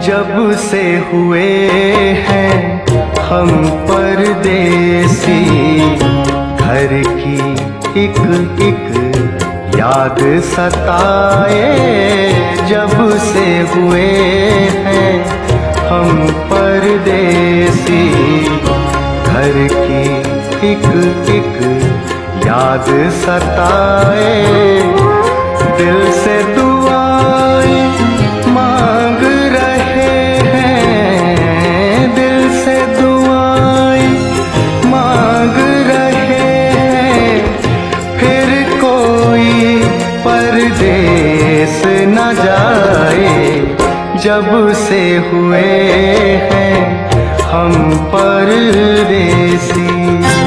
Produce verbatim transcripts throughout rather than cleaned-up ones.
जब से हुए हैं हम परदेसी, घर की एक एक याद सताए। जब से हुए हैं हम परदेसी, घर की एक एक याद सताए। दिल से दुआएं मांग रहे हैं, दिल से दुआएं मांग रहे हैं। फिर कोई परदेस न जाए। जब से हुए हैं हम परदेसी।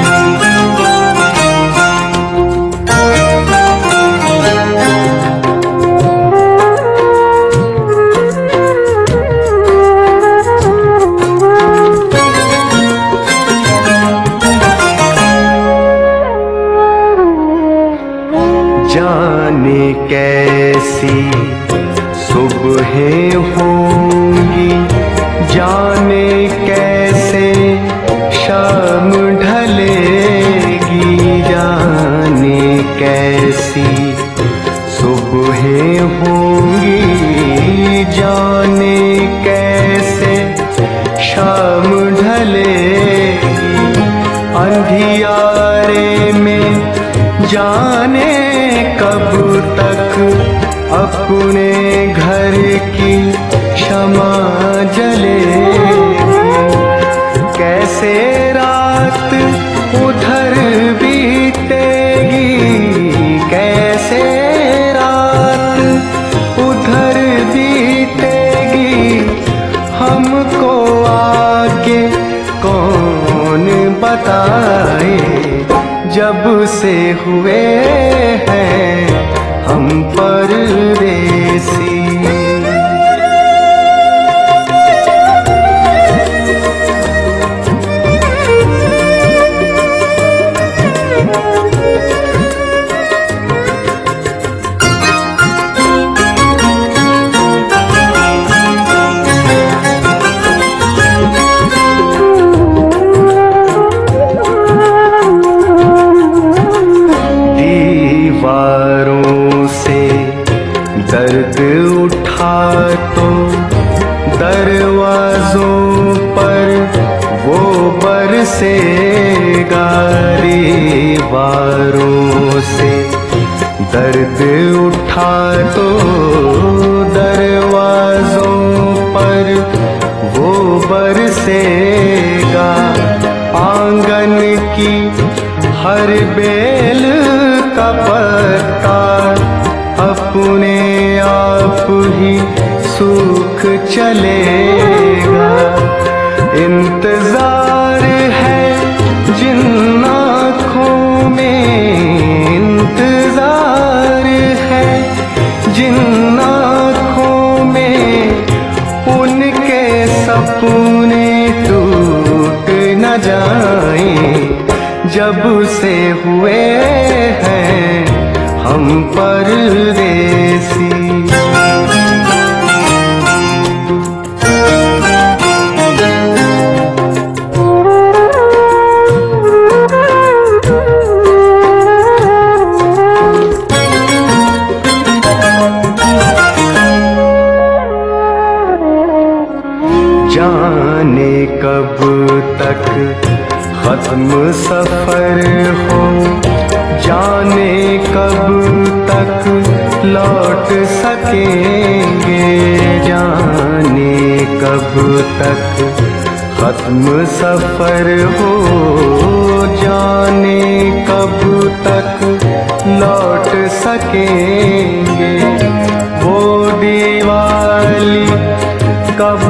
जाने कैसी सुबहें होंगी, जाने कैसे शाम ढलेगी। जाने कैसी सुबहें होंगी, जाने कैसे शाम ढलेगी। अंधियारे में जाने कब तक अपने घर की शमा जलेगी। कैसे रात उधर बीतेगी, कैसे रात उधर बीतेगी। हमको आके कौन बताए। जब से हुए हैं हम परदेसी। दर्द उठा तो दरवाजों पर वो बरसेगा। दीवारों से दर्द उठा तो दरवाजों पर वो बरसेगा। आंगन की हर बेल का पत्ता अपने आप ही सूख चलेगा। इंतजार है जिन आँखों में, इंतजार है जिन आँखों में। उनके सपने टूट न जाएं। जब से हुए हैं हम परदेसी। जाने कब तक खत्म सफर हो, जाने कब तक लौट सकेंगे। जाने कब तक खत्म सफर हो, जाने कब तक लौट सकेंगे। वो दिवाली कब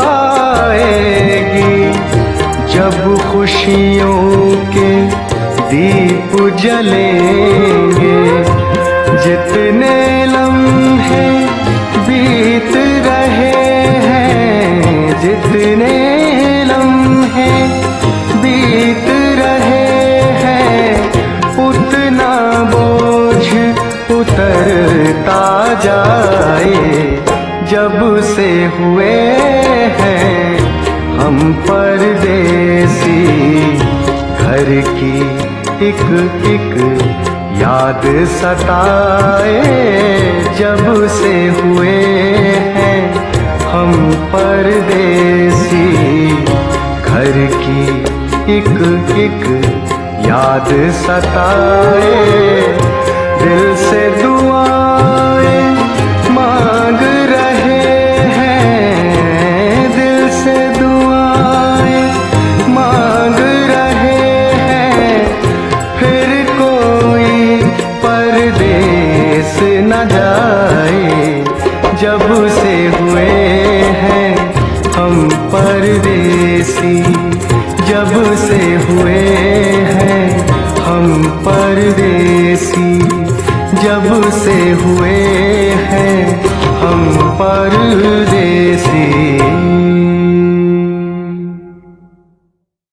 आएगी जब खुशियों के दीप जलेंगे। जितने लम्हे बीत रहे हैं, जितने लम्हे बीत रहे हैं, उतना बोझ उतरता जाए। जब से हुए हैं हम परदेसी, घर की एक एक याद सताए जब से हुए हैं हम परदेसी, घर की एक एक याद सताए। दिल से दुआएं मांग रहे हैं, दिल से दुआएं मांग रहे हैं, फिर कोई परदेस न जाए जब से हुए हैं हम परदेसी, जब से हुए हैं हम परदेसी, जब से हुए हैं हम परदेसी।